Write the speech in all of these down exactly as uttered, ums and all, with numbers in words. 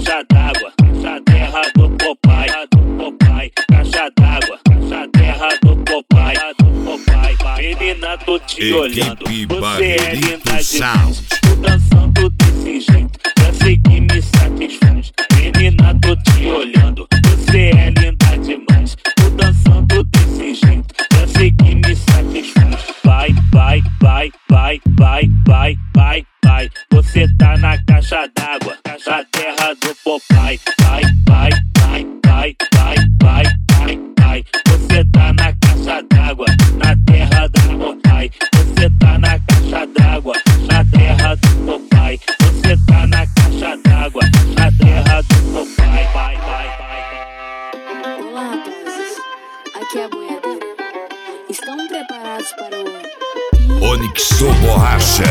caixa d'água, caixa terra do Popeye, do Popeye, caixa d'água, caixa terra do Popeye, do Popeye. Menina, tô te olhando, você é linda demais, tô dançando desse jeito, já sei que me satisfaz. Menina, tô te olhando, você é linda demais, tô dançando desse jeito, já sei que me satisfaz. Vai, vai, vai, vai, vai, vai, vai, vai. Você tá na caixa d'água, caixa terra do Popeye. Vai, vai, vai, vai, vai, vai, vai, vai. Você tá na caixa d'água, na terra do Popeye. Você tá na caixa d'água, na terra do Popeye. Você tá na caixa d'água, na terra do Popeye. Vai, vai, vai. Olá, rapazes. Aqui é a boiadeira. Estão preparados para o Onyx Borracha?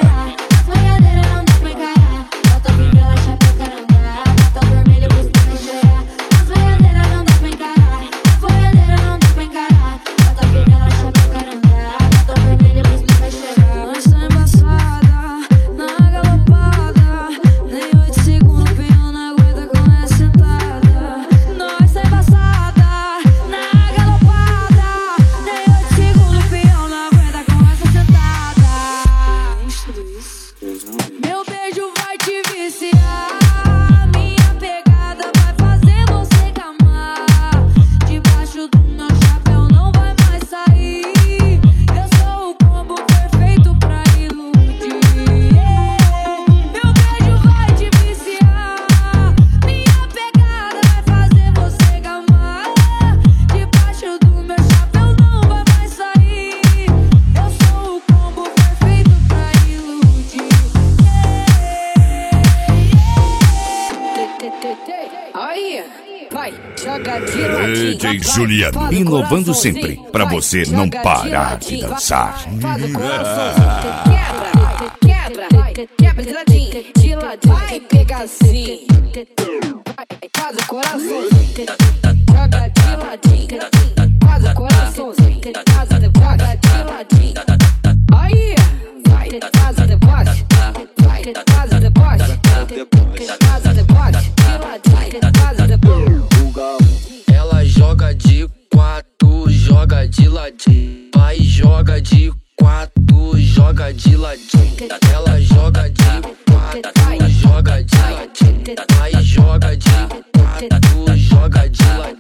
Meu beijo vai te viciar, minha pegada vai fazer você gamar. Debaixo do meu chapéu não vai mais sair. Eu sou o combo perfeito pra iludir. Meu beijo vai te viciar, minha pegada vai fazer você gamar. Debaixo do meu chapéu não vai mais sair. Eu sou o combo perfeito pra iludir. Aí, vai, joga de ladinho. D J Juliano, inovando sempre, pra você não parar de dançar. Faz o coraçãozinho, quebra, quebra, quebra de ladinho, de ladinho, vai pegar assim. Faz o coraçãozinho, joga de ladinho, faz o coraçãozinho, faz o joga de ladinho. Aí, vai, faz o deboche, vai, faz o deboche, faz o deboche, de ladinho, faz o deboche. Ela joga de quatro, joga de ladinho. Vai, joga de quatro, joga de ladinho. Ela joga de quatro, joga de ladinho. Vai, joga de quatro, joga de ladinho.